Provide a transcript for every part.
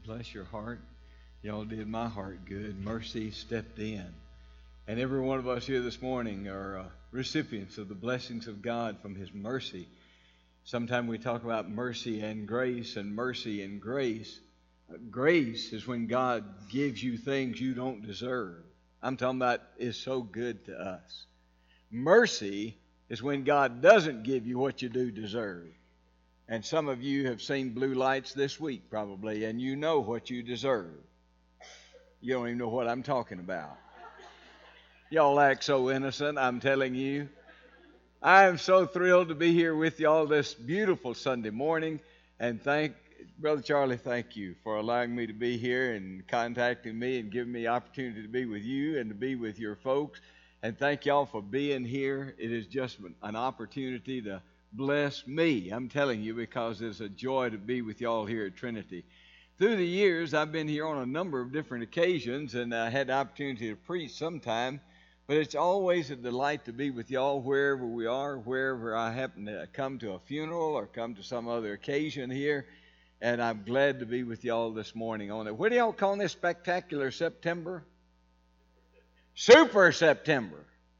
Bless your heart. Y'all did my heart good. Mercy stepped in. And every one of us here this morning are recipients of the blessings of God from His mercy. Sometimes we talk about mercy and grace and mercy and grace. Grace is when God gives you things you don't deserve. I'm talking about is so good to us. Mercy is when God doesn't give you what you do deserve. And some of you have seen blue lights this week probably, and you know what you deserve. You don't even know what I'm talking about. Y'all act so innocent, I'm telling you. I am so thrilled to be here with y'all this beautiful Sunday morning. And Brother Charlie, thank you for allowing me to be here and contacting me and giving me the opportunity to be with you and to be with your folks. And thank y'all for being here. It is just an opportunity to bless me, I'm telling you, because it's a joy to be with y'all here at Trinity. Through the years, I've been here on a number of different occasions, and I had the opportunity to preach sometime, but it's always a delight to be with y'all wherever we are, wherever I happen to come to a funeral or come to some other occasion here, and I'm glad to be with y'all this morning on it. What do y'all call this spectacular September? Super September.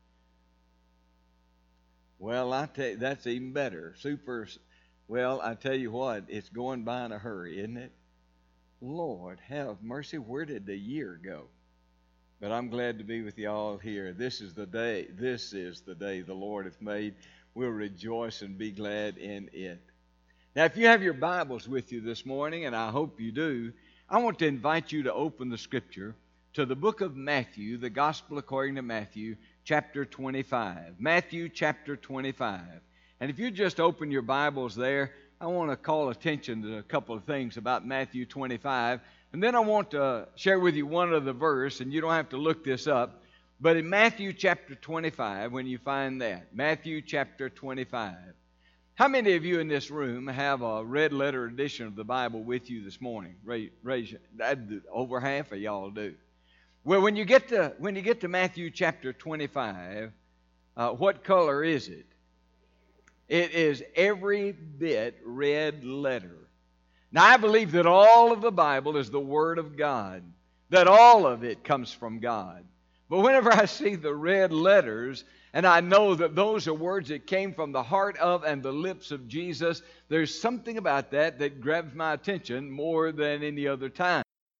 Well, I tell you, that's even better. Well, I tell you what, it's going by in a hurry, isn't it? Lord, have mercy. Where did the year go? But I'm glad to be with y'all here. This is the day the Lord hath made. We'll rejoice and be glad in it. Now, if you have your Bibles with you this morning, and I hope you do, I want to invite you to open the Scripture to the book of Matthew, the Gospel according to Matthew, chapter 25. Matthew chapter 25. And if you just open your Bibles there, I want to call attention to a couple of things about Matthew 25. And then I want to share with you one other verse, and you don't have to look this up. But in Matthew chapter 25, when you find that, Matthew chapter 25. How many of you in this room have a red letter edition of the Bible with you this morning? Raise over half of y'all do. Well, when you get to Matthew chapter 25, what color is it? It is every bit red letter. Now, I believe that all of the Bible is the Word of God, that all of it comes from God. But whenever I see the red letters, and I know that those are words that came from the heart of and the lips of Jesus, there's something about that grabs my attention more than any other time.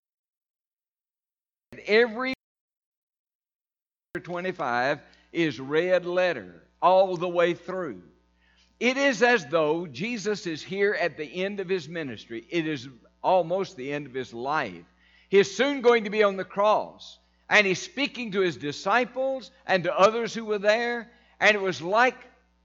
Every 25 is red letter all the way through. It is as though Jesus is here at the end of His ministry. It is almost the end of His life. He is soon going to be on the cross. And He's speaking to His disciples and to others who were there. And it was like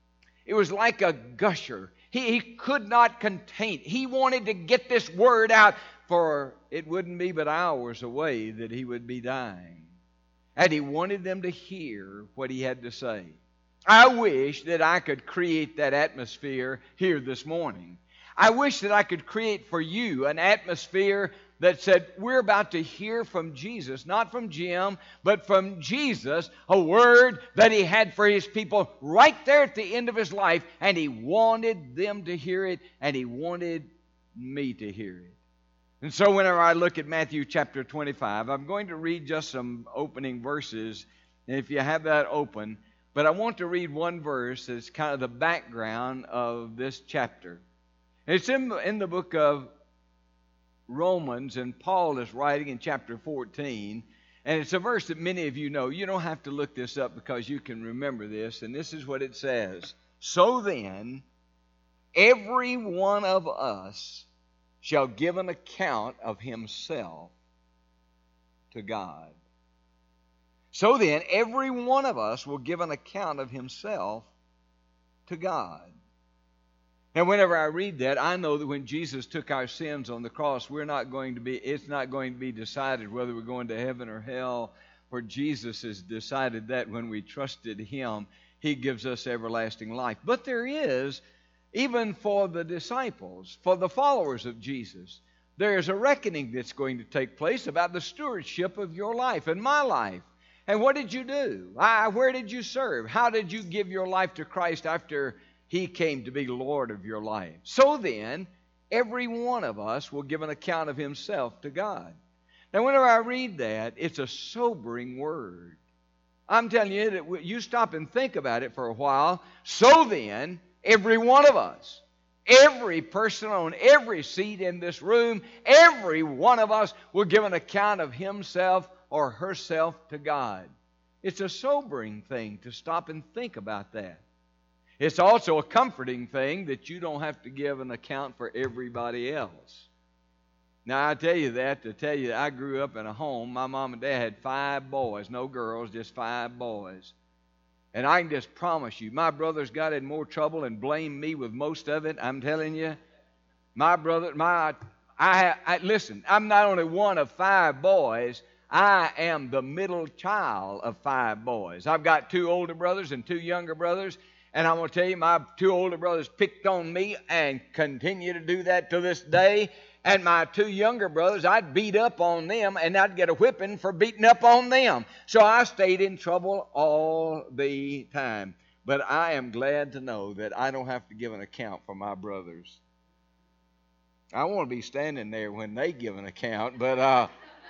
a gusher. He could not contain. He wanted to get this word out, for it wouldn't be but hours away that He would be dying. And He wanted them to hear what He had to say. I wish that I could create that atmosphere here this morning. I wish that I could create for you an atmosphere that said, we're about to hear from Jesus, not from Jim, but from Jesus, a word that He had for His people right there at the end of His life, and He wanted them to hear it, and He wanted me to hear it. And so whenever I look at Matthew chapter 25, I'm going to read just some opening verses, and if you have that open, but I want to read one verse that's kind of the background of this chapter. It's in the book of Romans, and Paul is writing in chapter 14, and it's a verse that many of you know. You don't have to look this up because you can remember this, and this is what it says. So then, every one of us shall give an account of himself to God. So then, every one of us will give an account of himself to God. Now, whenever I read that, I know that when Jesus took our sins on the cross, it's not going to be decided whether we're going to heaven or hell, for Jesus has decided that when we trusted Him, He gives us everlasting life. But there is, even for the disciples, for the followers of Jesus, there is a reckoning that's going to take place about the stewardship of your life and my life. And what did you do? Where did you serve? How did you give your life to Christ after He came to be Lord of your life? So then, every one of us will give an account of himself to God. Now, whenever I read that, it's a sobering word. I'm telling you that you stop and think about it for a while. So then, every one of us, every person on every seat in this room, every one of us will give an account of himself or herself to God. It's a sobering thing to stop and think about that. It's also a comforting thing that you don't have to give an account for everybody else. Now, I tell you that to tell you that I grew up in a home. My mom and dad had 5 boys, no girls, just 5 boys. And I can just promise you, my brothers got in more trouble and blamed me with most of it. I'm telling you, listen, I'm not only one of 5 boys, I am the middle child of 5 boys. I've got 2 older brothers and 2 younger brothers. And I'm going to tell you, my 2 older brothers picked on me and continue to do that to this day. And my 2 younger brothers, I'd beat up on them, and I'd get a whipping for beating up on them. So I stayed in trouble all the time. But I am glad to know that I don't have to give an account for my brothers. I want to be standing there when they give an account, but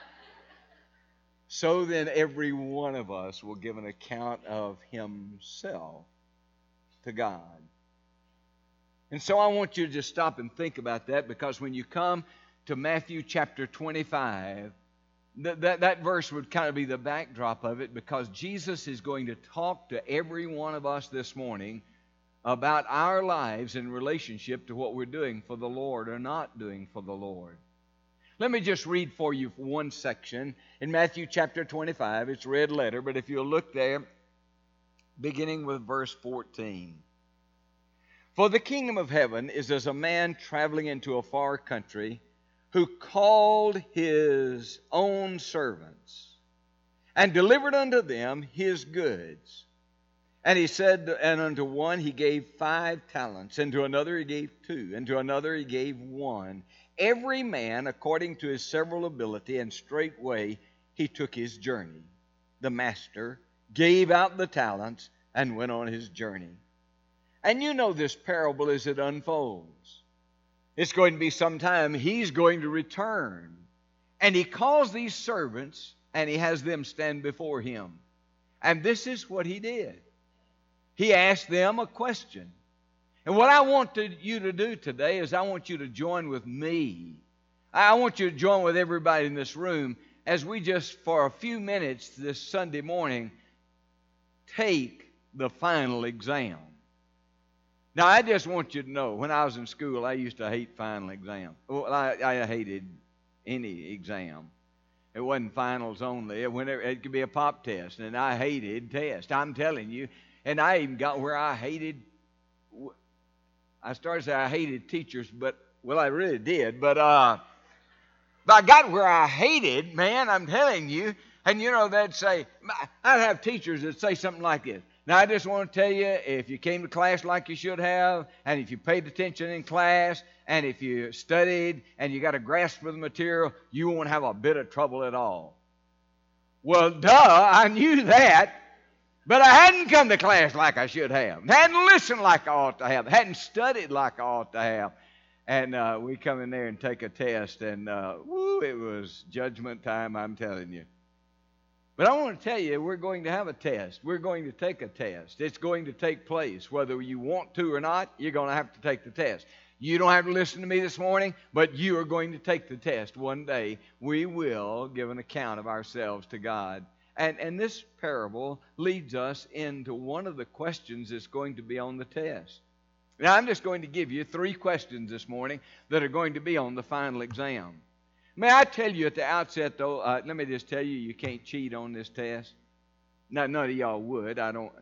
so then every one of us will give an account of himself to God. And so I want you to just stop and think about that, because when you come to Matthew chapter 25, that verse would kind of be the backdrop of it, because Jesus is going to talk to every one of us this morning about our lives in relationship to what we're doing for the Lord or not doing for the Lord. Let me just read for you one section in Matthew chapter 25. It's a red letter, but if you'll look there, beginning with verse 14. For the kingdom of heaven is as a man traveling into a far country, who called his own servants and delivered unto them his goods. And he said, and unto one he gave 5 talents, and to another he gave 2, and to another he gave 1, every man according to his several ability, and straightway he took his journey. The master gave out the talents and went on his journey. And you know this parable as it unfolds. It's going to be some time he's going to return. And he calls these servants and he has them stand before him. And this is what he did. He asked them a question. And what I want you to do today is I want you to join with me. I want you to join with everybody in this room as we just, for a few minutes this Sunday morning, take the final exam. Now, I just want you to know, when I was in school, I used to hate final exam. Well, I hated any exam. It wasn't finals only. It could be a pop test, and I hated tests. I'm telling you. And I even got where I started to say I hated teachers, but, well, I really did. But I got where I hated, man, I'm telling you. And, you know, they'd say, I'd have teachers that say something like this. Now, I just want to tell you, if you came to class like you should have, and if you paid attention in class, and if you studied, and you got a grasp of the material, you won't have a bit of trouble at all. Well, duh, I knew that, but I hadn't come to class like I should have. Hadn't listened like I ought to have. Hadn't studied like I ought to have. And we come in there and take a test, and it was judgment time, I'm telling you. But I want to tell you, we're going to have a test. We're going to take a test. It's going to take place. Whether you want to or not, you're going to have to take the test. You don't have to listen to me this morning, but you are going to take the test. One day, we will give an account of ourselves to God. And this parable leads us into one of the questions that's going to be on the test. Now, I'm just going to give you 3 questions this morning that are going to be on the final exam. May I tell you at the outset, though, let me just tell you, you can't cheat on this test. Now, none of y'all would.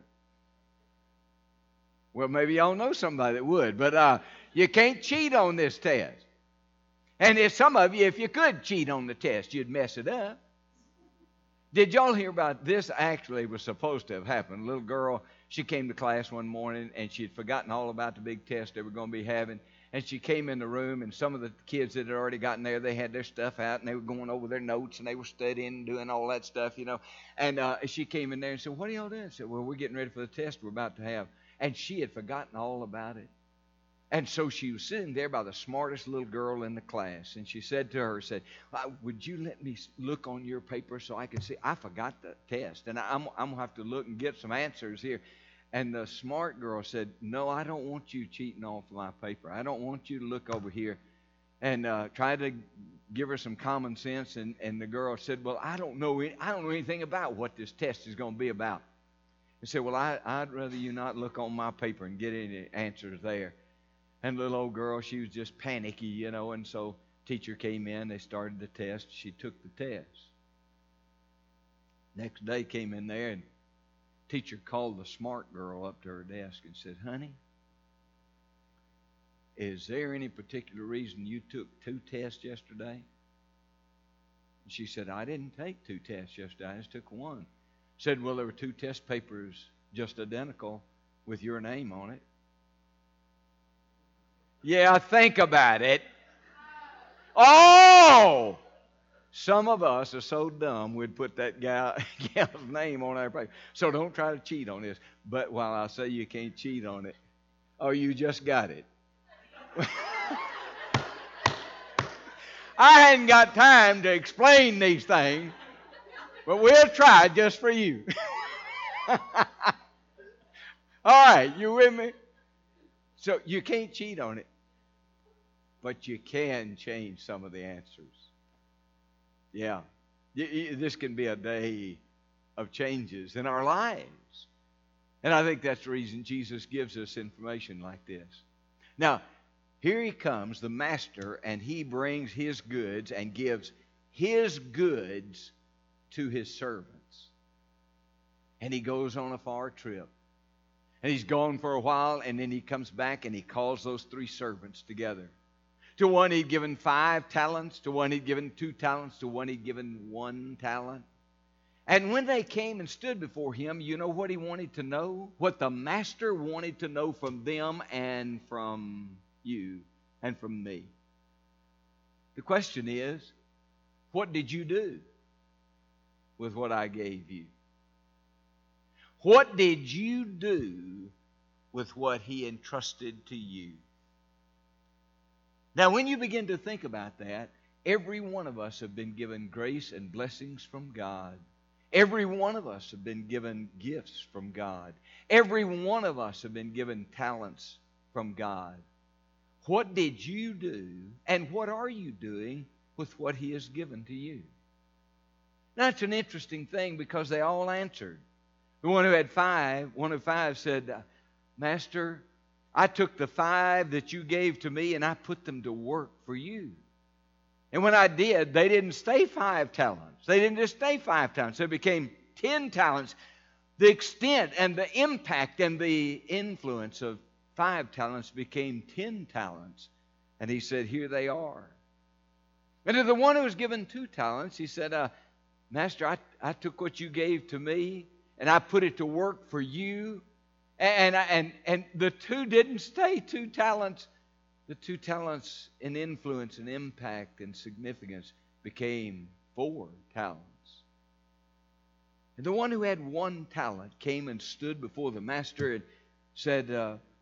Well, maybe y'all know somebody that would, but you can't cheat on this test. And if some of you, if you could cheat on the test, you'd mess it up. Did y'all hear about this? Actually, was supposed to have happened. A little girl, she came to class one morning, and she had forgotten all about the big test they were going to be having. And she came in the room, and some of the kids that had already gotten there, they had their stuff out, and they were going over their notes, and they were studying and doing all that stuff, you know. And she came in there and said, "What are y'all doing?" I said, "Well, we're getting ready for the test we're about to have." And she had forgotten all about it. And so she was sitting there by the smartest little girl in the class. And she said to her, would you let me look on your paper so I can see? I forgot the test. And I'm going to have to look and get some answers here. And the smart girl said, no, I don't want you cheating off my paper. I don't want you to look over here. And tried to give her some common sense. And the girl said, well, I don't know anything about what this test is going to be about. He said, well, I'd rather you not look on my paper and get any answers there. And the little old girl, she was just panicky, you know, and so teacher came in, they started the test, she took the test. Next day came in there, and teacher called the smart girl up to her desk and said, honey, is there any particular reason you took 2 tests yesterday? And she said, I didn't take 2 tests yesterday, I just took 1. Said, well, there were 2 test papers just identical with your name on it. Yeah, think about it. Oh! Some of us are so dumb we'd put that gal's name on our paper. So don't try to cheat on this. But while I say you can't cheat on it, oh, you just got it. I hadn't got time to explain these things, but we'll try just for you. All right, you with me? So you can't cheat on it, but you can change some of the answers. Yeah. This can be a day of changes in our lives. And I think that's the reason Jesus gives us information like this. Now, here he comes, the master, and he brings his goods and gives his goods to his servants. And he goes on a far trip. And he's gone for a while, and then he comes back and he calls those 3 servants together. To one he'd given 5 talents, to one he'd given 2 talents, to one he'd given 1 talent. And when they came and stood before him, you know what he wanted to know? What the master wanted to know from them and from you and from me. The question is, what did you do with what I gave you? What did you do with what he entrusted to you? Now, when you begin to think about that, every one of us have been given grace and blessings from God. Every one of us have been given gifts from God. Every one of us have been given talents from God. What did you do, and what are you doing with what he has given to you? Now, it's an interesting thing because they all answered. The one who had 5, one of 5 said, Master, I took the 5 that you gave to me and I put them to work for you. And when I did, they didn't stay 5 talents. They didn't just stay 5 talents. They became 10 talents. The extent and the impact and the influence of 5 talents became 10 talents. And he said, here they are. And to the one who was given 2 talents, he said, Master, I took what you gave to me and I put it to work for you. And the 2 didn't stay 2 talents. The 2 talents in influence and impact and significance became 4 talents. And the one who had 1 talent came and stood before the master and said,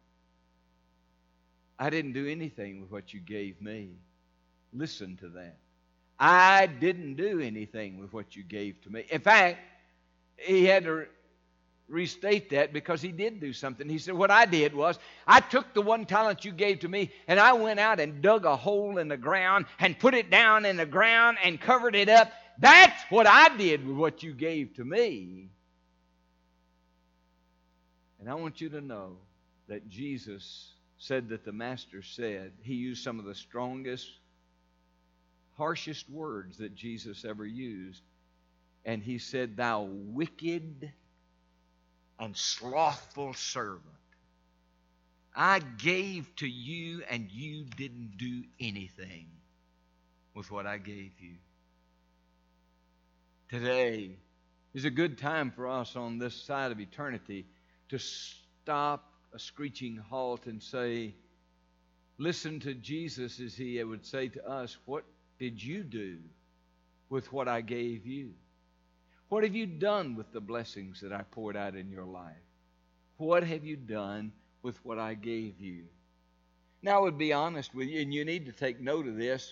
I didn't do anything with what you gave me. Listen to that. I didn't do anything with what you gave to me. In fact, he had to restate that because he did do something. He said, what I did was I took the 1 talent you gave to me and I went out and dug a hole in the ground and put it down in the ground and covered it up. That's what I did with what you gave to me. And I want you to know that Jesus said that the master said, he used some of the strongest, harshest words that Jesus ever used. And he said, thou wicked and slothful servant, I gave to you and you didn't do anything with what I gave you. Today is a good time for us on this side of eternity to stop a screeching halt and say, listen to Jesus as he would say to us, what did you do with what I gave you? What have you done with the blessings that I poured out in your life? What have you done with what I gave you? Now, I would be honest with you, and you need to take note of this.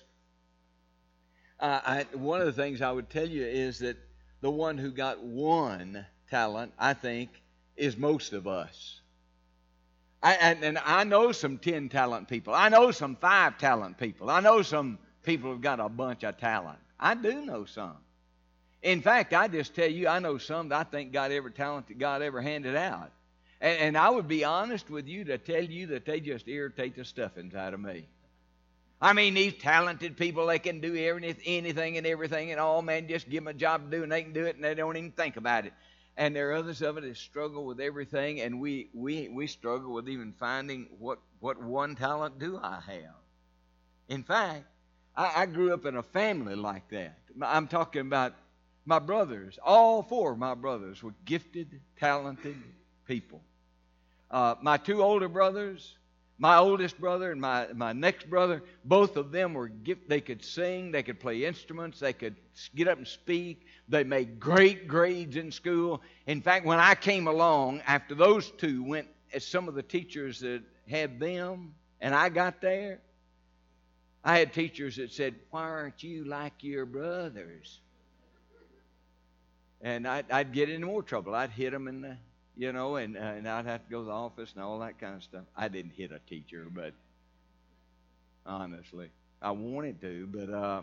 One of the things I would tell you is that the one who got one talent, I think, is most of us. And I know some 10 talent people. I know some 5 talent people. I know some people who've got a bunch of talent. I do know some. In fact, I just tell you, I know some that I think got every talent that God ever handed out. And I would be honest with you to tell you that they just irritate the stuffings out of me. I mean, these talented people, they can do anything and everything, and all, man, just give them a job to do, and they can do it, and they don't even think about it. And there are others of it that struggle with everything, and we struggle with even finding what one talent do I have. In fact, I grew up in a family like that. I'm talking about my brothers. All 4 of my brothers were gifted, talented people. My 2 older brothers, my oldest brother and my next brother, both of them were gifted. They could sing, they could play instruments, they could get up and speak. They made great grades in school. In fact, when I came along, after those 2 went as some of the teachers that had them, and I got there, I had teachers that said, "Why aren't you like your brothers?" And I'd get in more trouble. I'd hit them in the, and I'd have to go to the office and all that kind of stuff. I didn't hit a teacher, but honestly, I wanted to, but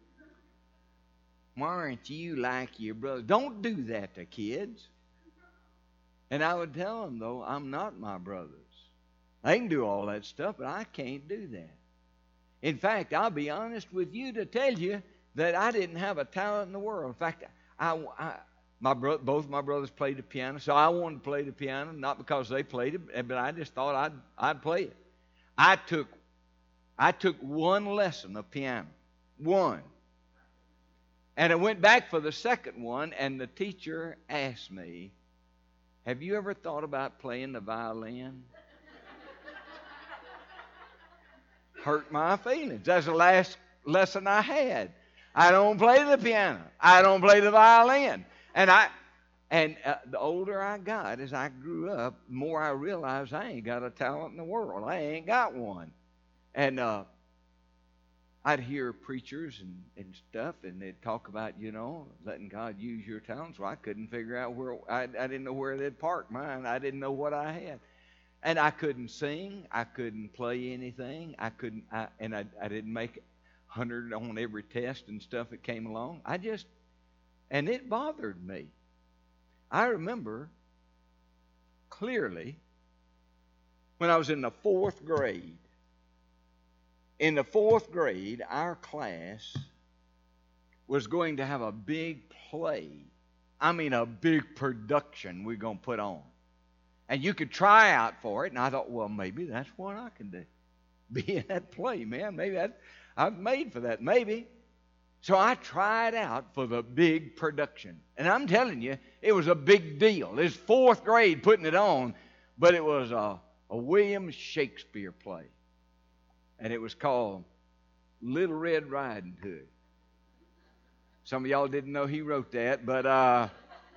why aren't you like your brothers? Don't do that to kids. And I would tell them, though, I'm not my brothers. They can do all that stuff, but I can't do that. In fact, I'll be honest with you to tell you that I didn't have a talent in the world. In fact, both my brothers played the piano, so I wanted to play the piano, not because they played it, but I just thought I'd play it. I took one lesson of piano, one. And I went back for the second one, and the teacher asked me, "Have you ever thought about playing the violin?" Hurt my feelings. That's the last lesson I had. I don't play the piano. I don't play the violin. And the older I got, as I grew up, the more I realized I ain't got a talent in the world. I ain't got one. And I'd hear preachers and stuff, and they'd talk about, letting God use your talents. Well, I couldn't figure out where, I didn't know where they'd park mine. I didn't know what I had. And I couldn't sing. I couldn't play anything. I didn't make 100 on every test and stuff that came along. And it bothered me. I remember clearly when I was in the 4th grade. In the 4th grade, our class was going to have a big play. I mean, a big production we're going to put on. And you could try out for it. And I thought, well, maybe that's what I can do. Be in that play, man. Maybe I'm made for that. Maybe. So I tried out for the big production. And I'm telling you, it was a big deal. It was 4th grade putting it on. But it was a William Shakespeare play. And it was called Little Red Riding Hood. Some of y'all didn't know he wrote that, but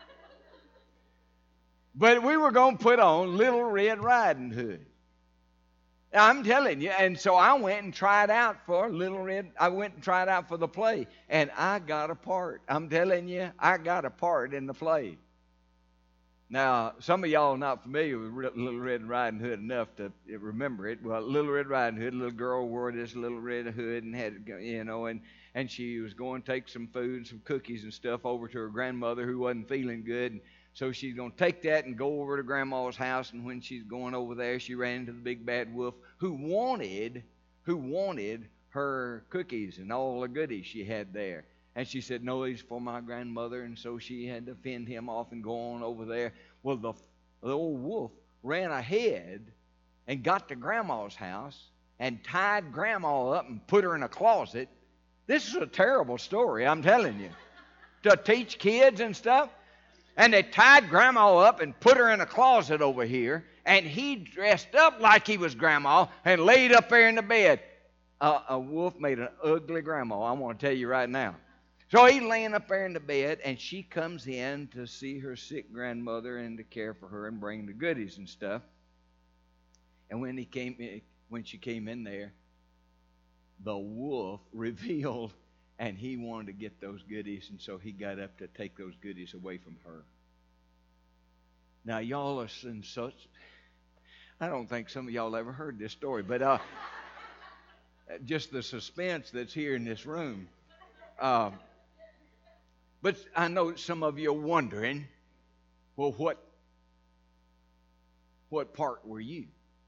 we were going to put on Little Red Riding Hood. I'm telling you. And so I went and tried out for I went and tried out for the play. And I got a part. I'm telling you, I got a part in the play. Now, some of y'all are not familiar with Little Red Riding Hood enough to remember it. Well, Little Red Riding Hood, a little girl wore this little red hood and had, and she was going to take some food and some cookies and stuff over to her grandmother who wasn't feeling good. And so she's going to take that and go over to Grandma's house. And when she's going over there, she ran into the big bad wolf who wanted her cookies and all the goodies she had there. And she said, "No, these for my grandmother." And so she had to fend him off and go on over there. Well, the old wolf ran ahead and got to Grandma's house and tied Grandma up and put her in a closet. This is a terrible story, I'm telling you, to teach kids and stuff. And they tied Grandma up and put her in a closet over here. And he dressed up like he was Grandma and laid up there in the bed. A wolf made an ugly Grandma, I want to tell you right now. So he's laying up there in the bed, and she comes in to see her sick grandmother and to care for her and bring the goodies and stuff. And when when she came in there, the wolf revealed, and he wanted to get those goodies, and so he got up to take those goodies away from her. Now, y'all are in such... I don't think some of y'all ever heard this story, but just the suspense that's here in this room. But I know some of you are wondering, well, what part were you?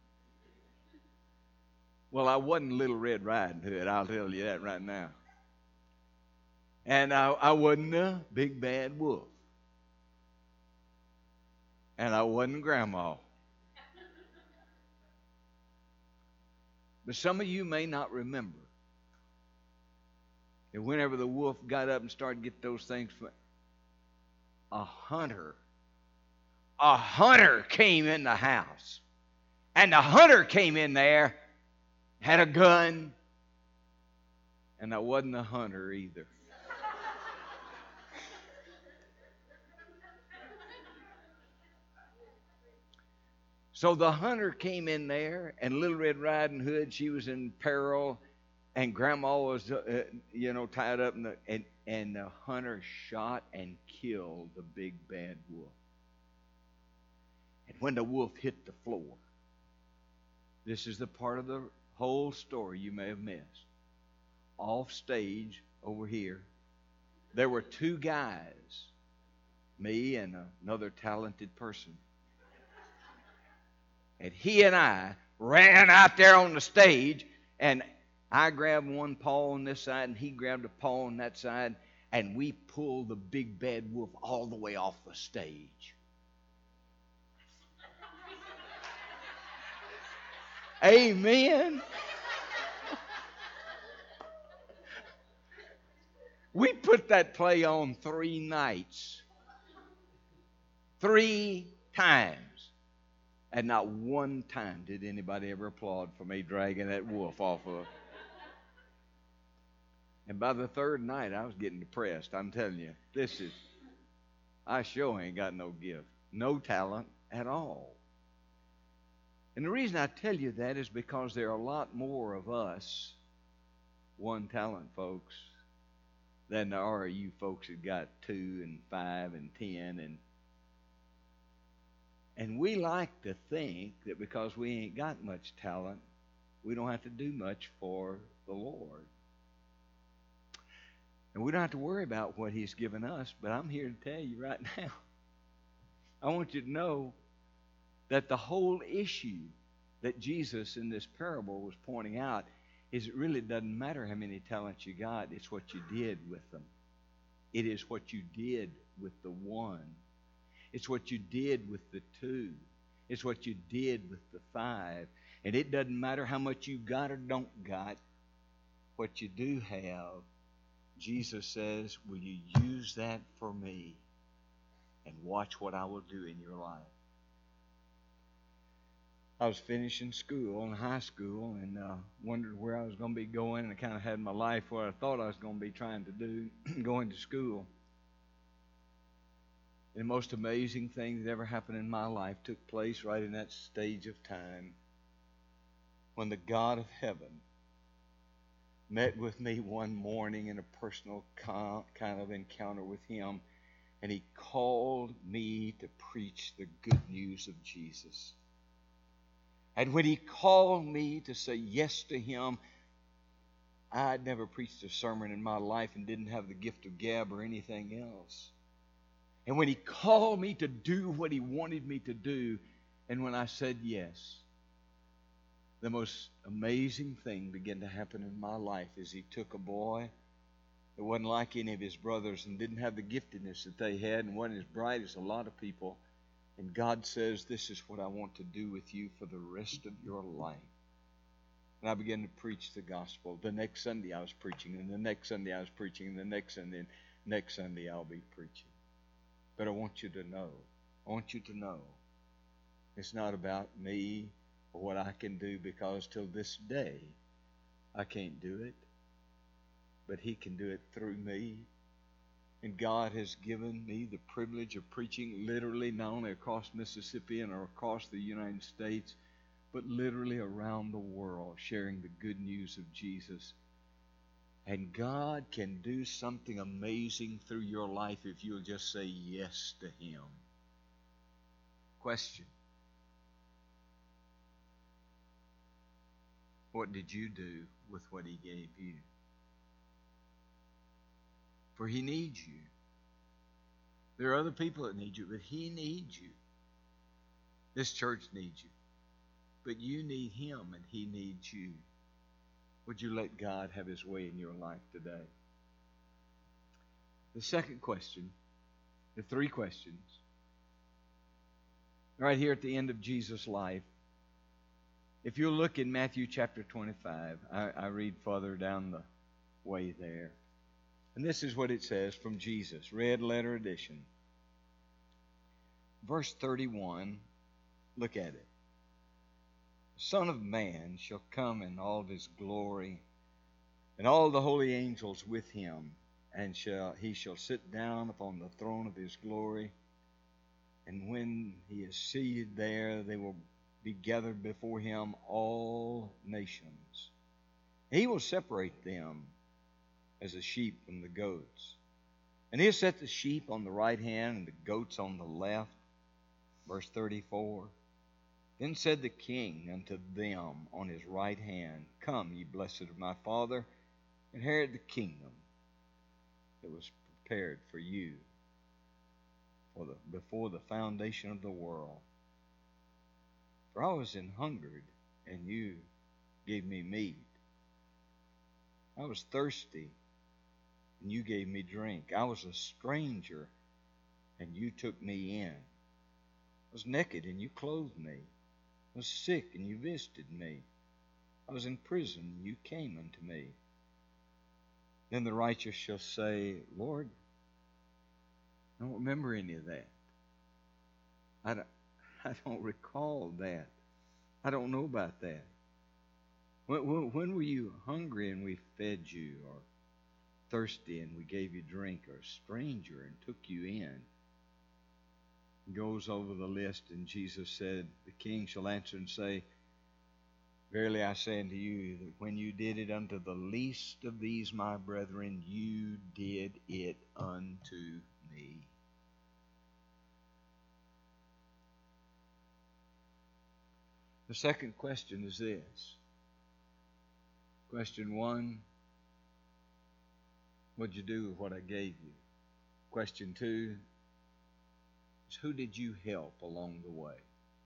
Well, I wasn't Little Red Riding Hood, I'll tell you that right now. And I wasn't a big bad wolf. And I wasn't Grandma. But some of you may not remember that whenever the wolf got up and started to get those things, a hunter came in the house. And the hunter came in there, had a gun, and I wasn't a hunter either. So the hunter came in there, and Little Red Riding Hood, she was in peril, and Grandma was, tied up, and the hunter shot and killed the big bad wolf. And when the wolf hit the floor, this is the part of the whole story you may have missed. Off stage over here, there were two guys, me and another talented person. And he and I ran out there on the stage, and I grabbed one paw on this side, and he grabbed a paw on that side, and we pulled the big bad wolf all the way off the stage. Amen. We put that play on 3 nights. 3 times. And not one time did anybody ever applaud for me dragging that wolf off of. And by the 3rd night, I was getting depressed. I'm telling you, I sure ain't got no gift, no talent at all. And the reason I tell you that is because there are a lot more of us, one talent folks, than there are you folks that got 2 and 5 and 10 and we like to think that because we ain't got much talent, we don't have to do much for the Lord. And we don't have to worry about what He's given us, but I'm here to tell you right now, I want you to know that the whole issue that Jesus in this parable was pointing out is it really doesn't matter how many talents you got, it's what you did with them. It is what you did with the 1. It's what you did with the 2. It's what you did with the 5. And it doesn't matter how much you got or don't got. What you do have, Jesus says, will you use that for me? And watch what I will do in your life. I was finishing school in high school and wondered where I was going to be going. And I kind of had my life where I thought I was going to be trying to do, going to school. And the most amazing thing that ever happened in my life took place right in that stage of time when the God of heaven met with me one morning in a personal kind of encounter with Him, and He called me to preach the good news of Jesus. And when He called me to say yes to Him, I'd never preached a sermon in my life and didn't have the gift of gab or anything else. And when He called me to do what He wanted me to do, and when I said yes, the most amazing thing began to happen in my life is He took a boy that wasn't like any of his brothers and didn't have the giftedness that they had and wasn't as bright as a lot of people. And God says, this is what I want to do with you for the rest of your life. And I began to preach the gospel. The next Sunday I was preaching, and the next Sunday I was preaching, and the next Sunday, and next Sunday I'll be preaching. But I want you to know, it's not about me or what I can do, because till this day I can't do it. But He can do it through me. And God has given me the privilege of preaching literally not only across Mississippi and across the United States, but literally around the world, sharing the good news of Jesus. And God can do something amazing through your life if you'll just say yes to Him. Question: what did you do with what He gave you? For He needs you. There are other people that need you, but He needs you. This church needs you. But you need Him, and He needs you. Would you let God have His way in your life today? The second question, the three questions, right here at the end of Jesus' life. If you look in Matthew chapter 25, I read further down the way there. And this is what it says from Jesus, Red Letter Edition. Verse 31, look at it. The Son of Man shall come in all of His glory, and all the holy angels with Him, and He shall sit down upon the throne of His glory. And when He is seated there, they will be gathered before Him all nations. He will separate them as the sheep from the goats. And He'll set the sheep on the right hand and the goats on the left. Verse 34. Then said the King unto them on His right hand, Come, ye blessed of my Father, inherit the kingdom that was prepared for you before the foundation of the world. For I was an hungered, and you gave me meat. I was thirsty, and you gave me drink. I was a stranger, and you took me in. I was naked, and you clothed me. I was sick, and you visited me. I was in prison, and you came unto me. Then the righteous shall say, Lord, I don't remember any of that. I don't recall that. I don't know about that. When were you hungry and we fed you, or thirsty and we gave you drink, or a stranger and took you in? He goes over the list, and Jesus said, the King shall answer and say, Verily I say unto you, that when you did it unto the least of these my brethren, you did it unto me. The second question is this. Question 1, what'd you do with what I gave you? Question 2 is, who did you help along the way?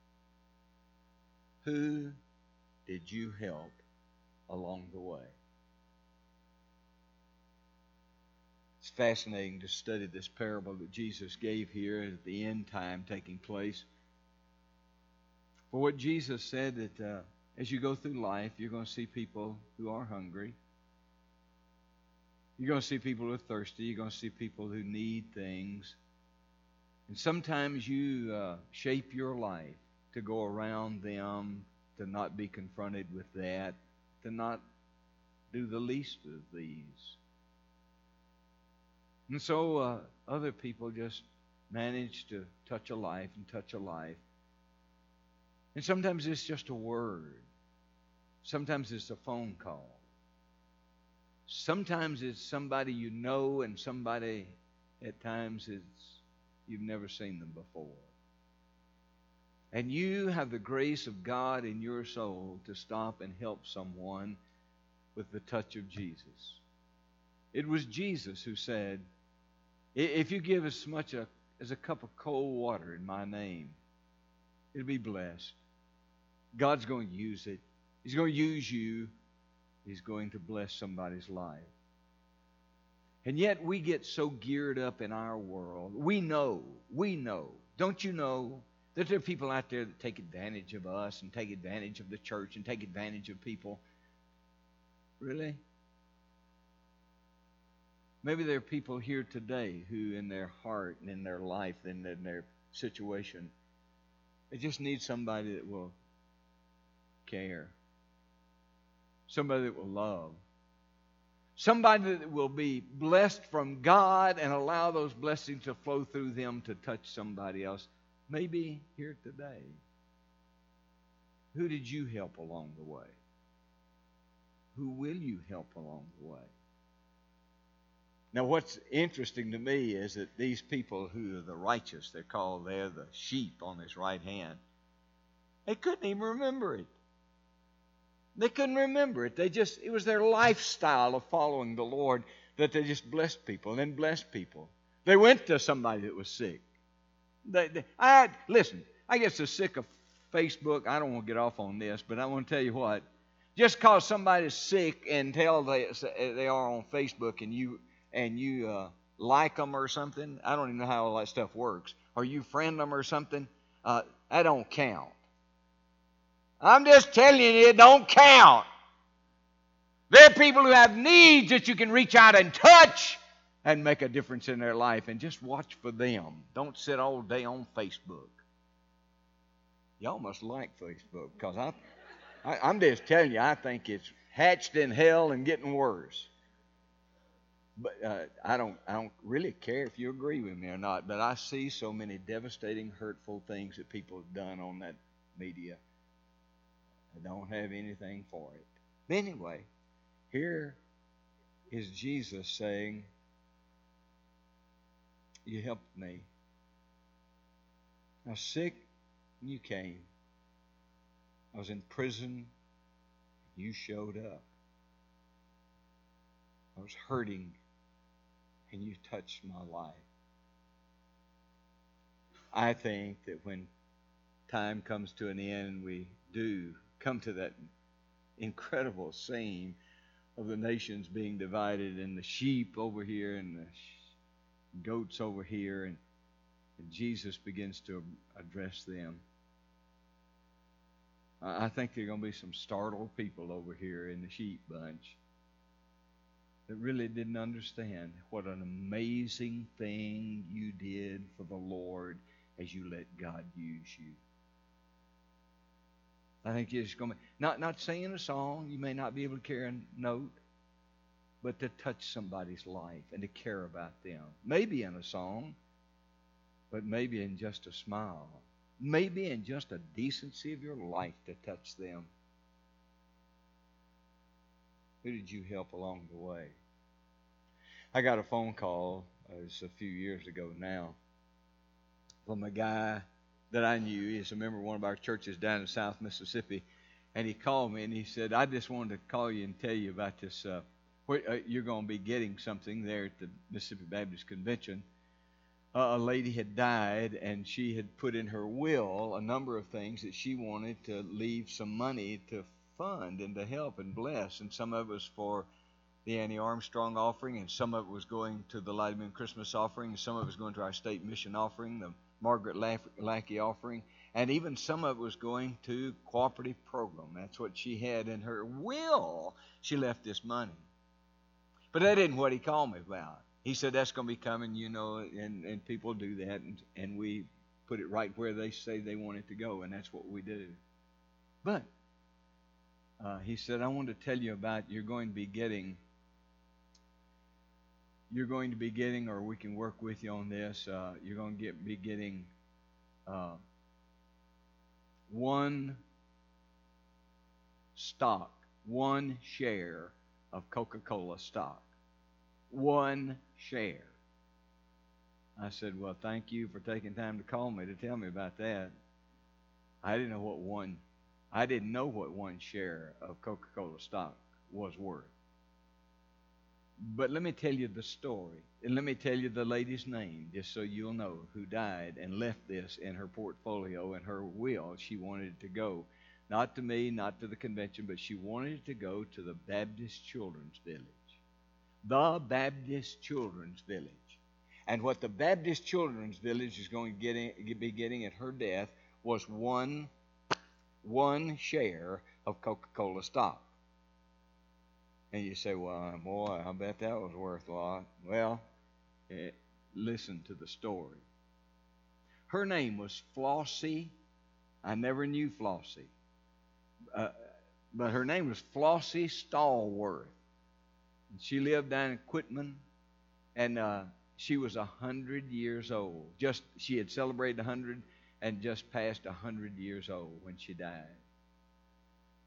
Who did you help along the way? It's fascinating to study this parable that Jesus gave here at the end time taking place. For what Jesus said, that as you go through life, you're going to see people who are hungry. You're going to see people who are thirsty. You're going to see people who need things. And sometimes you shape your life to go around them, to not be confronted with that, to not do the least of these. And so other people just manage to touch a life and touch a life. And sometimes it's just a word. Sometimes it's a phone call. Sometimes it's somebody you know, and somebody at times you've never seen them before. And you have the grace of God in your soul to stop and help someone with the touch of Jesus. It was Jesus who said, if you give as much as a cup of cold water in my name, it'll be blessed. God's going to use it. He's going to use you. He's going to bless somebody's life. And yet we get so geared up in our world. We know, don't you know, that there are people out there that take advantage of us and take advantage of the church and take advantage of people? Really? Maybe there are people here today who in their heart and in their life and in their situation, they just need somebody that will care. Somebody that will love. Somebody that will be blessed from God and allow those blessings to flow through them to touch somebody else. Maybe here today. Who did you help along the way? Who will you help along the way? Now, what's interesting to me is that these people who are the righteous, they're the sheep on his right hand, they couldn't even remember it. They couldn't remember it. It was their lifestyle of following the Lord that they just blessed people and then blessed people. They went to somebody that was sick. Listen, I get so sick of Facebook. I don't want to get off on this, but I want to tell you what. Just because somebody's sick and tell they are on Facebook and you like them or something, I don't even know how all that stuff works, or you friend them or something, that don't count. I'm just telling you, it don't count. There are people who have needs that you can reach out and touch and make a difference in their life, and just watch for them. Don't sit all day on Facebook. Y'all must like Facebook, because I'm just telling you, I think it's hatched in hell and getting worse. But I don't really care if you agree with me or not, but I see so many devastating, hurtful things that people have done on that media. I don't have anything for it. But anyway, here is Jesus saying, you helped me. I was sick, and you came. I was in prison, you showed up. I was hurting, and you touched my life. I think that when time comes to an end, we do come to that incredible scene of the nations being divided, and the sheep over here and the goats over here, and Jesus begins to address them. I think there are going to be some startled people over here in the sheep bunch that really didn't understand what an amazing thing you did for the Lord as you let God use you. I think it's going to be, not singing a song, you may not be able to carry a note, but to touch somebody's life and to care about them. Maybe in a song, but maybe in just a smile. Maybe in just a decency of your life to touch them. Who did you help along the way? I got a phone call, it was a few years ago now, from a guy that I knew. He's a member of one of our churches down in South Mississippi. And he called me and he said, I just wanted to call you and tell you about this. You're going to be getting something there at the Mississippi Baptist Convention. A lady had died, and she had put in her will a number of things that she wanted to leave some money to fund and to help and bless. And some of it was for the Annie Armstrong offering, and some of it was going to the Light of Moon Christmas offering, and some of it was going to our state mission offering, the Margaret Lackey offering, and even some of it was going to cooperative program. That's what she had in her will. She left this money. But that isn't what he called me about. He said, that's going to be coming, and people do that, and we put it right where they say they want it to go, and that's what we do. But he said, I want to tell you about you're going to be getting, or we can work with you on this, you're going to be getting one share of Coca-Cola stock. One share. I said, well, thank you for taking time to call me to tell me about that. I didn't know what one share of Coca-Cola stock was worth. But let me tell you the story, and let me tell you the lady's name, just so you'll know who died and left this in her portfolio and her will. She wanted it to go, not to me, not to the convention, but she wanted it to go to the Baptist Children's Village. The Baptist Children's Village. And what the Baptist Children's Village is going to be getting at her death was one share of Coca-Cola stock. And you say, well, boy, I bet that was worth a lot. Well, listen to the story. Her name was Flossie. I never knew Flossie. But her name was Flossie Stallworth. She lived down in Quitman, and she was 100 years old. She had celebrated 100 and just passed 100 years old when she died.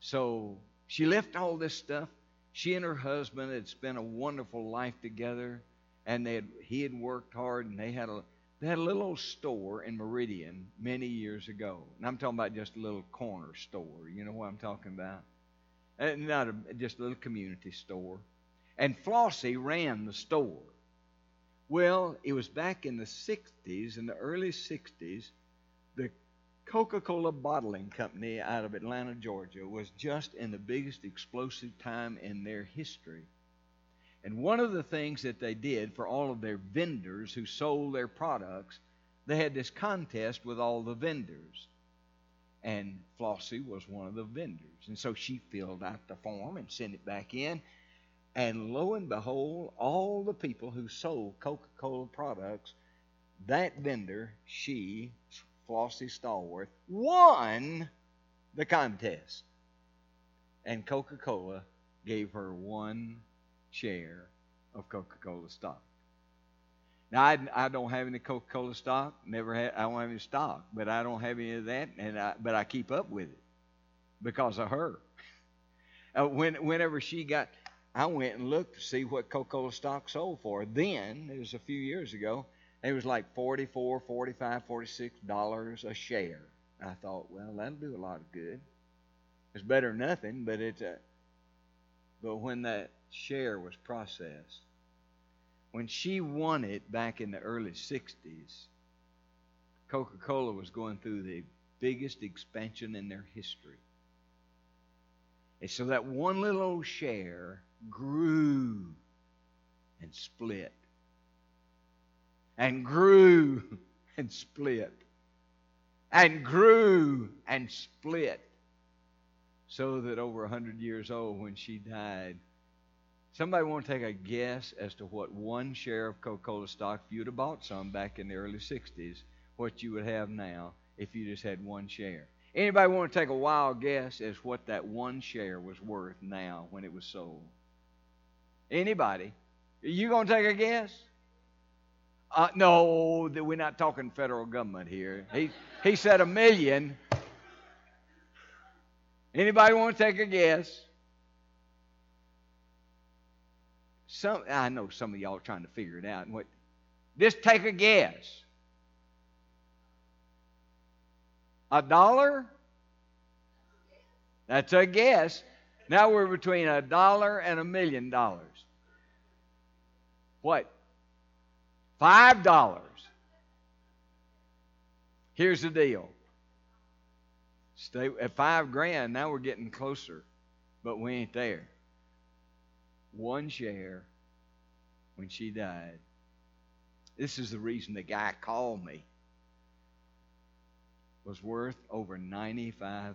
So she left all this stuff. She and her husband had spent a wonderful life together, and he had worked hard, and they had a little old store in Meridian many years ago. And I'm talking about just a little corner store. You know what I'm talking about? Just a little community store. And Flossie ran the store. Well, it was back in the 60s, in the early 60s, the Coca-Cola Bottling Company out of Atlanta, Georgia, was just in the biggest explosive time in their history. And one of the things that they did for all of their vendors who sold their products, they had this contest with all the vendors. And Flossie was one of the vendors. And so she filled out the form and sent it back in. And lo and behold, all the people who sold Coca-Cola products, that vendor, Flossie Stallworth, won the contest. And Coca-Cola gave her 1 share of Coca-Cola stock. Now, I don't have any Coca-Cola stock. I don't have any stock, but I don't have any of that. But I keep up with it because of her. Whenever I went and looked to see what Coca-Cola stock sold for. Then, it was a few years ago, it was like $44, $45, $46 a share. I thought, well, that'll do a lot of good. It's better than nothing, but when that share was processed, when she won it back in the early 60s, Coca-Cola was going through the biggest expansion in their history. And so that one little old share grew and split. And grew and split. And grew and split. So that over 100 years old when she died, somebody want to take a guess as to what 1 share of Coca-Cola stock, if you'd have bought some back in the early 60s, what you would have now if you just had 1 share? Anybody want to take a wild guess as what that 1 share was worth now when it was sold? Anybody? You going to take a guess? No, we're not talking federal government here. He said $1 million. Anybody want to take a guess? I know some of y'all are trying to figure it out. Just take a guess. $1? That's a guess. Now we're between $1 and $1 million. What? $5. Here's the deal. Stay at $5,000. Now we're getting closer, but we ain't there. 1 share when she died. This is the reason the guy called me. Was worth over $95,000.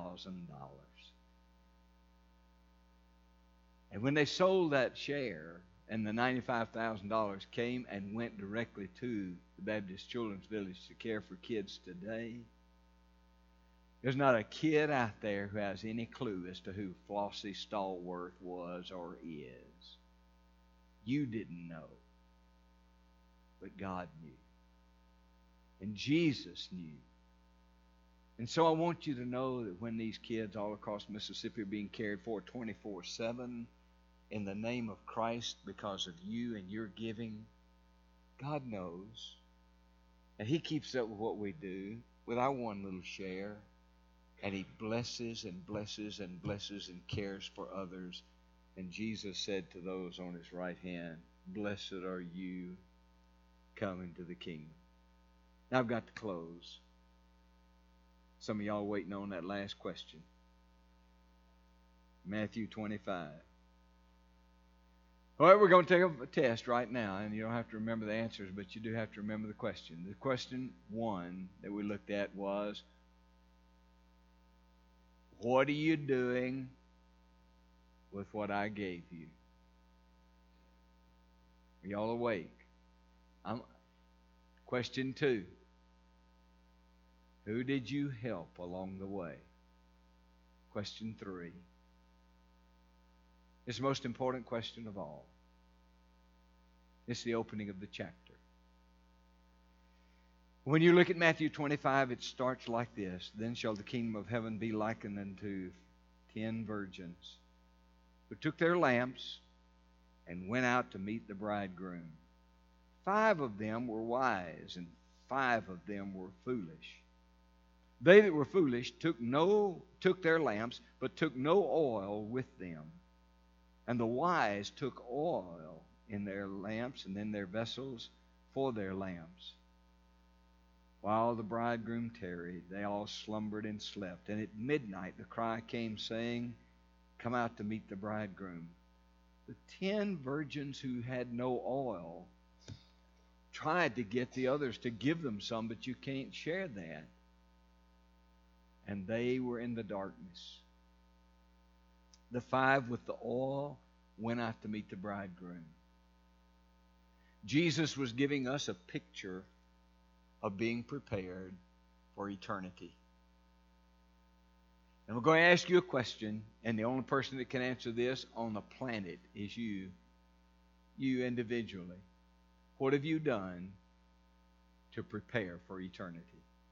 And when they sold that share, and the $95,000 came and went directly to the Baptist Children's Village to care for kids today, there's not a kid out there who has any clue as to who Flossie Stallworth was or is. You didn't know, but God knew. And Jesus knew. And so I want you to know that when these kids all across Mississippi are being cared for 24/7 in the name of Christ because of you and your giving, God knows. And He keeps up with what we do with our 1 little share. And He blesses and blesses and blesses and cares for others. And Jesus said to those on His right hand, "Blessed are you, come into the kingdom." Now I've got to close. Some of y'all waiting on that last question. Matthew 25. All right, we're going to take a test right now, and you don't have to remember the answers, but you do have to remember the question. The question 1 that we looked at was, what are you doing with what I gave you? Are y'all awake? Question 2. Who did you help along the way? Question 3. It's the most important question of all. It's the opening of the chapter. When you look at Matthew 25, it starts like this. Then shall the kingdom of heaven be likened unto 10 virgins who took their lamps and went out to meet the bridegroom. 5 of them were wise, and 5 of them were foolish. They that were foolish took their lamps, but took no oil with them. And the wise took oil in their lamps and in their vessels for their lamps. While the bridegroom tarried, they all slumbered and slept. And at midnight the cry came, saying, Come out to meet the bridegroom. The 10 virgins who had no oil tried to get the others to give them some, but you can't share that. And they were in the darkness. The 5 with the oil went out to meet the bridegroom. Jesus was giving us a picture of being prepared for eternity. And we're going to ask you a question, and the only person that can answer this on the planet is you individually. What have you done to prepare for eternity?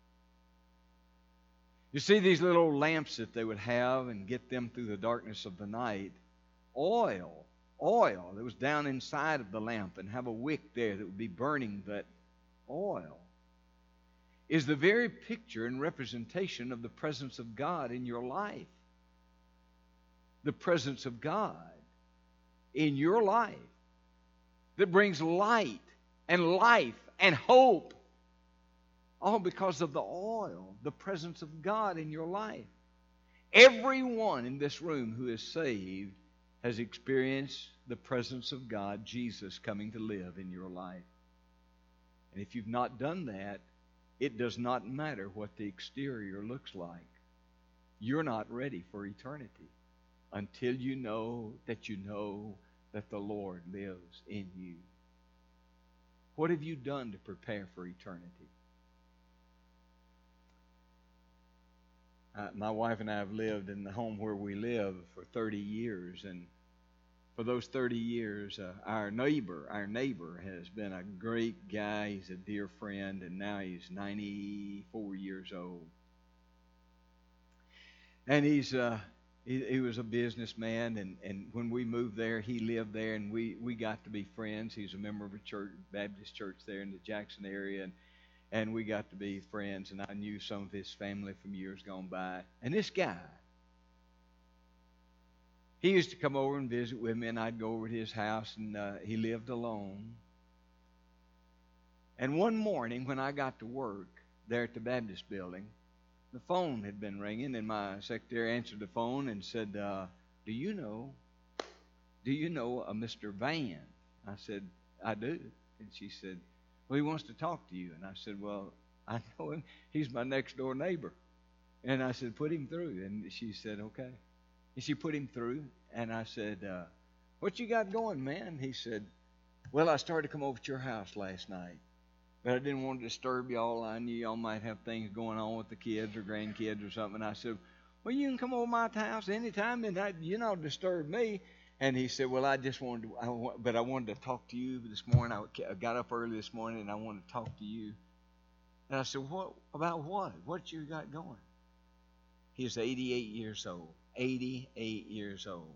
You see these little lamps that they would have and get them through the darkness of the night. Oil that was down inside of the lamp and have a wick there that would be burning that oil is the very picture and representation of the presence of God in your life. The presence of God in your life that brings light and life and hope. All because of the oil, the presence of God in your life. Everyone in this room who is saved has experienced the presence of God, Jesus, coming to live in your life. And if you've not done that, it does not matter what the exterior looks like. You're not ready for eternity until you know that the Lord lives in you. What have you done to prepare for eternity? My wife and I have lived in the home where we live for 30 years, and for those 30 years, our neighbor has been a great guy. He's a dear friend, and now he's 94 years old. And he was a businessman, and when we moved there, he lived there, and we got to be friends. He's a member of a church, Baptist church there in the Jackson area, and we got to be friends, and I knew some of his family from years gone by. And this guy, he used to come over and visit with me, and I'd go over to his house, and he lived alone. And one morning when I got to work there at the Baptist building, the phone had been ringing, and my secretary answered the phone and said, do you know a Mr. Van? I said, I do. And she said, well, he wants to talk to you. And I said, well, I know him. He's my next door neighbor. And I said, put him through. And she said, okay. And she put him through. And I said, what you got going, man? He said, well, I started to come over to your house last night, but I didn't want to disturb y'all. I knew y'all might have things going on with the kids or grandkids or something. And I said, well, you can come over my house anytime, and you don't disturb me. And he said, well, I wanted to talk to you this morning. I got up early this morning, and I wanted to talk to you. And I said, what? About what? What you got going? He's 88 years old. 88 years old.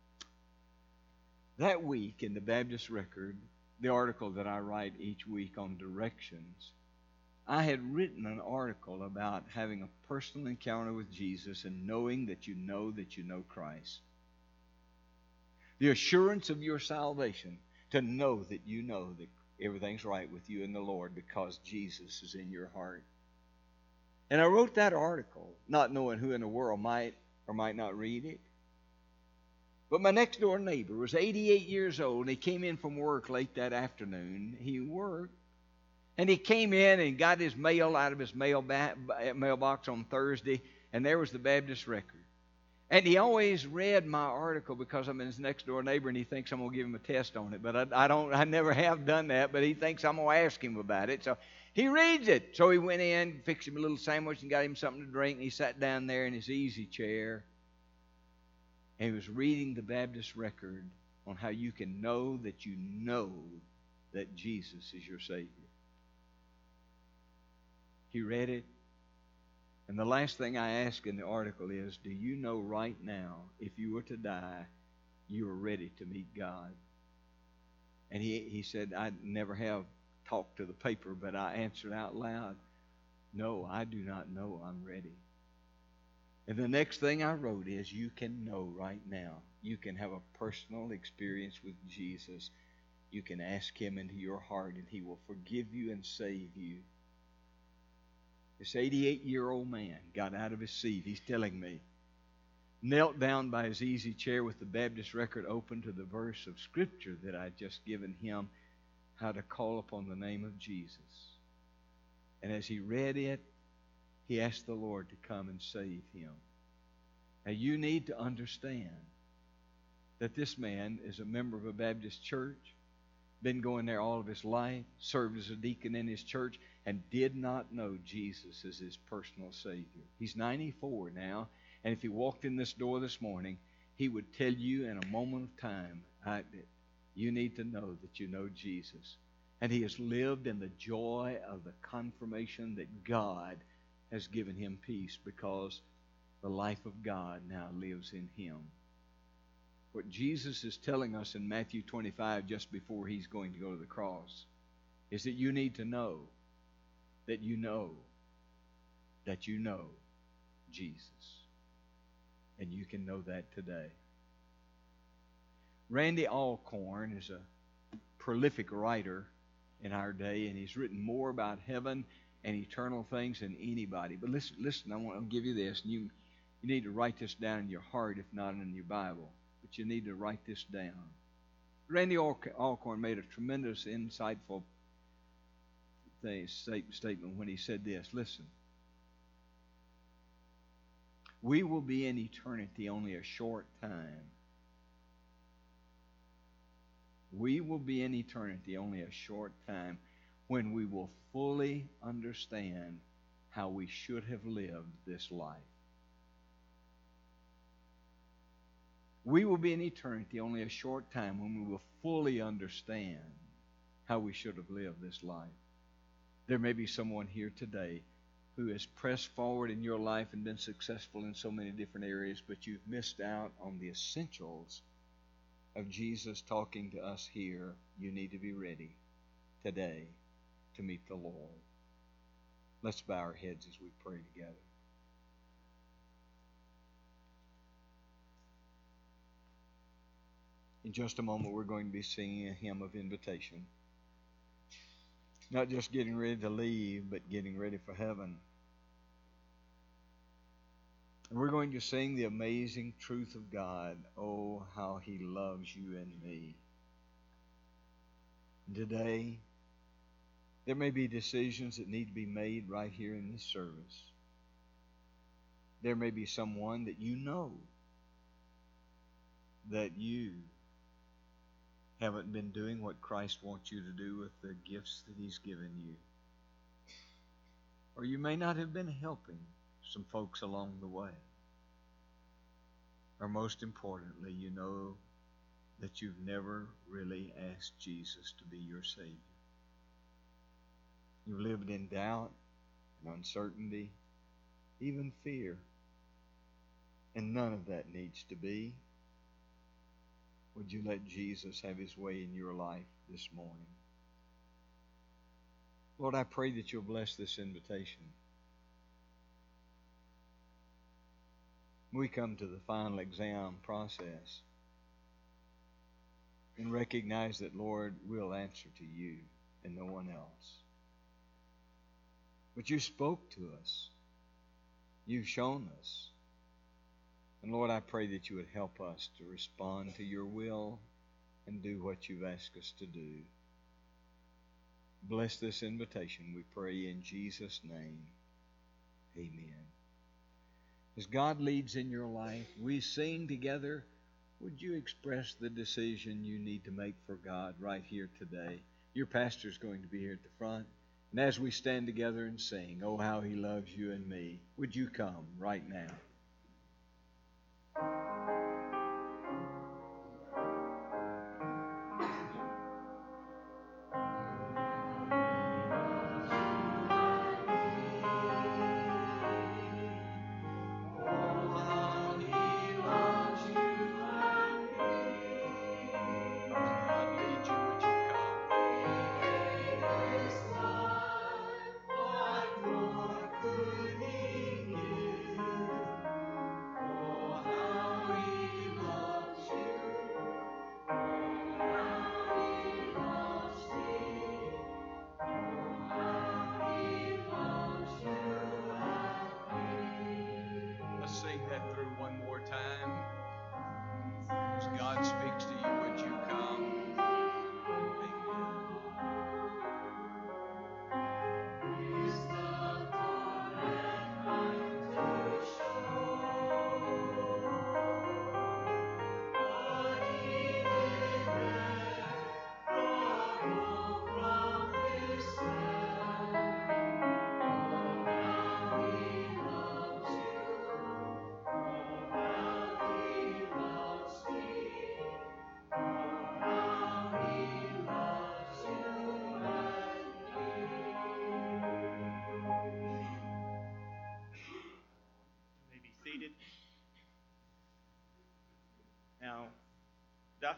That week in the Baptist Record, the article that I write each week on directions, I had written an article about having a personal encounter with Jesus and knowing that you know Christ. The assurance of your salvation, to know that everything's right with you and the Lord because Jesus is in your heart. And I wrote that article not knowing who in the world might or might not read it. But my next door neighbor was 88 years old, and he came in from work late that afternoon. He worked. And he came in and got his mail out of his mailbox on Thursday, and there was the Baptist Record. And he always read my article because I'm his next door neighbor, and he thinks I'm going to give him a test on it. But I never have done that, but he thinks I'm going to ask him about it. So he reads it. So he went in, fixed him a little sandwich, and got him something to drink, and he sat down there in his easy chair. And he was reading the Baptist Record on how you can know that Jesus is your Savior. He read it, And the last thing I ask in the article is, do you know right now, if you were to die, you are ready to meet God? And he said, I never have talked to the paper, but I answered out loud, no, I do not know I'm ready. And the next thing I wrote is, you can know right now. You can have a personal experience with Jesus. You can ask Him into your heart, and He will forgive you and save you. This 88-year-old man got out of his seat, he's telling me, knelt down by his easy chair with the Baptist record open to the verse of Scripture that I'd just given him, how to call upon the name of Jesus. And as he read it, he asked the Lord to come and save him. Now you need to understand that this man is a member of a Baptist church, been going there all of his life, served as a deacon in his church, and did not know Jesus as his personal Savior. He's 94 now, and if he walked in this door this morning, he would tell you in a moment of time, you need to know that you know Jesus. And he has lived in the joy of the confirmation that God has given him peace, because the life of God now lives in him. What Jesus is telling us in Matthew 25, just before he's going to go to the cross, is that you need to know that you know that you know Jesus. And you can know that today. Randy Alcorn is a prolific writer in our day, and he's written more about heaven and eternal things than anybody. But listen, I want to give you this. And you need to write this down in your heart, if not in your Bible. But you need to write this down. Randy Alcorn made a tremendous, insightful statement when he said this. Listen. We will be in eternity only a short time. We will be in eternity only a short time when we will fully understand how we should have lived this life. We will be in eternity only a short time when we will fully understand how we should have lived this life. There may be someone here today who has pressed forward in your life and been successful in so many different areas, but you've missed out on the essentials of Jesus talking to us here. You need to be ready today to meet the Lord. Let's bow our heads as we pray together. In just a moment, we're going to be singing a hymn of invitation. Not just getting ready to leave, but getting ready for heaven. And we're going to sing the amazing truth of God. Oh, how He loves you and me. And today, there may be decisions that need to be made right here in this service. There may be someone that you know that you haven't been doing what Christ wants you to do with the gifts that He's given you. Or you may not have been helping some folks along the way. Or most importantly, you know that you've never really asked Jesus to be your Savior. You've lived in doubt and uncertainty, even fear. And none of that needs to be. Would you let Jesus have His way in your life this morning? Lord, I pray that you'll bless this invitation. We come to the final exam process and recognize that, Lord, we'll answer to you and no one else. But you spoke to us. You've shown us. And Lord, I pray that you would help us to respond to your will and do what you've asked us to do. Bless this invitation, we pray in Jesus' name. Amen. As God leads in your life, we sing together. Would you express the decision you need to make for God right here today? Your pastor's going to be here at the front. And as we stand together and sing, oh, how He loves you and me, would you come right now?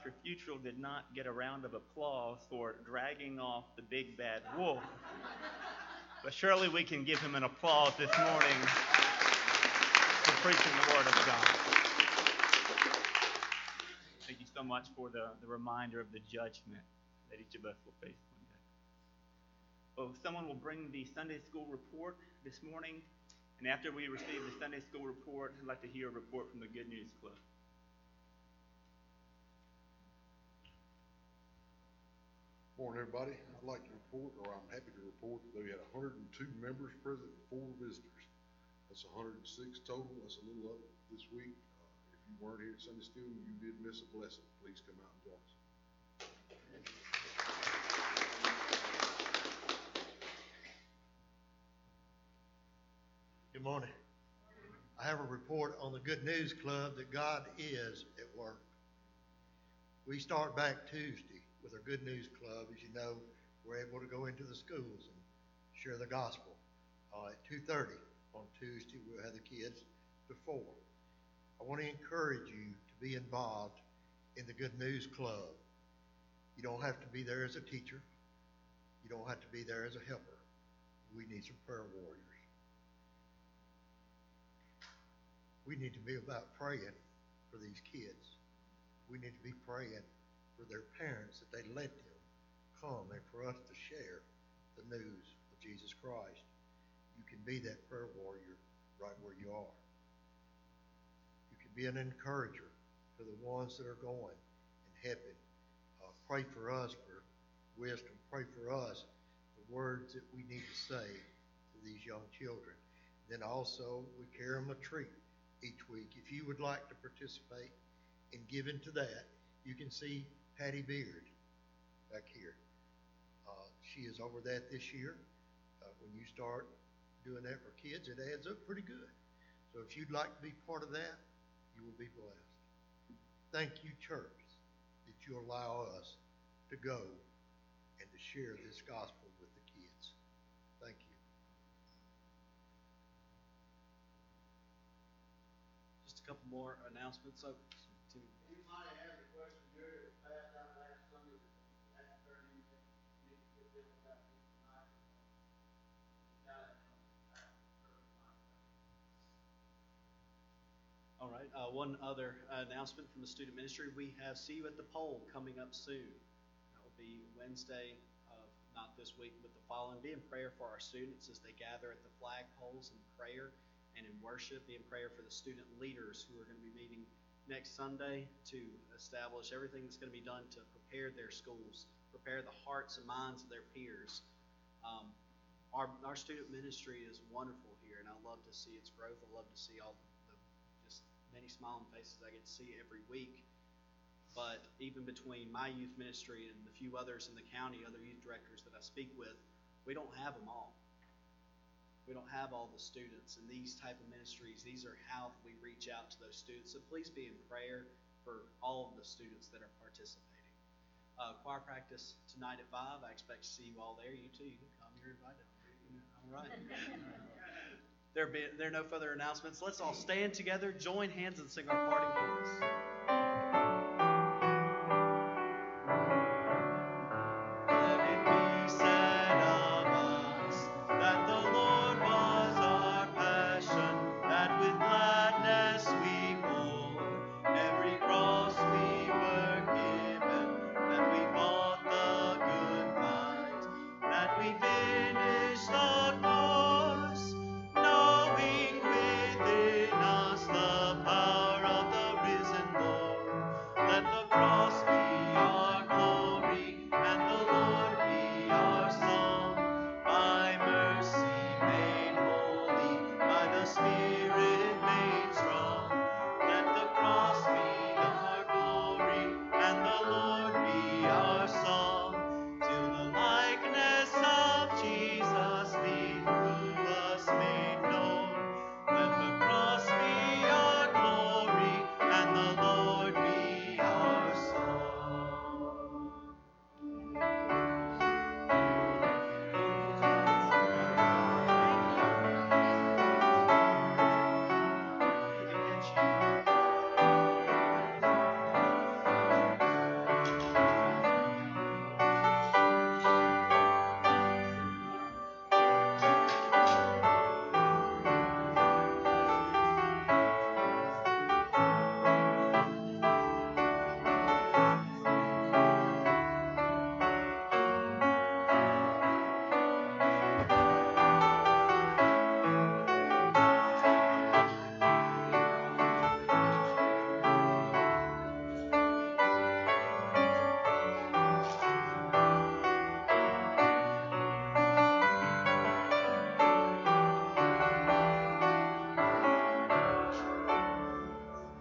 Dr. Futrell did not get a round of applause for dragging off the big bad wolf. But surely we can give him an applause this morning for preaching the Word of God. Thank you so much for the reminder of the judgment that each of us will face one day. Well, someone will bring the Sunday school report this morning. And after we receive the Sunday school report, I'd like to hear a report from the Good News Club. Morning, everybody. I'd like to report, or I'm happy to report, that we had 102 members present and 4 visitors. That's 106 total. That's a little up this week. If you weren't here at Sunday school, you did miss a blessing. Please come out and join us. Good morning. I have a report on the Good News Club that God is at work. We start back Tuesday with our Good News Club. As you know, we're able to go into the schools and share the gospel. At 2:30 on Tuesday, we'll have the kids to 4. I want to encourage you to be involved in the Good News Club. You don't have to be there as a teacher. You don't have to be there as a helper. We need some prayer warriors. We need to be about praying for these kids. We need to be praying for their parents that they let them come and for us to share the news of Jesus Christ. You can be that prayer warrior right where you are. You can be an encourager to the ones that are going and helping. Pray for us for wisdom. Pray for us the words that we need to say to these young children. Then also we carry them a treat each week. If you would like to participate in giving to that, you can see Patty Beard back here. She is over that this year. When you start doing that for kids, it adds up pretty good. So if you'd like to be part of that, you will be blessed. Thank you, church, that you allow us to go and to share this gospel with the kids. Thank you. Just a couple more announcements. So, Anybody has a question here that was passed out last Sunday that hasn't turned in yet, you need to get them about it tonight. all right. One other announcement from the student ministry. We have See You at the Pole coming up soon. That will be Wednesday of not this week, but the following. Be in prayer for our students as they gather at the flagpoles in prayer and in worship. Be in prayer for the student leaders who are going to be meeting next Sunday to establish everything that's going to be done to prepare their schools, prepare the hearts and minds of their peers. Our student ministry is wonderful here, and I love to see its growth. I love to see all the just many smiling faces I get to see every week. But even between my youth ministry and the few others in the county, other youth directors that I speak with, we don't have them all. We don't have all the students. And these type of ministries, these are how we reach out to those students. So please be in prayer for all of the students that are participating. Choir practice tonight at 5. I expect to see you all there. You too. You can come. You're invited. All right. There are no further announcements. Let's all stand together, join hands, and sing our parting chorus. We finished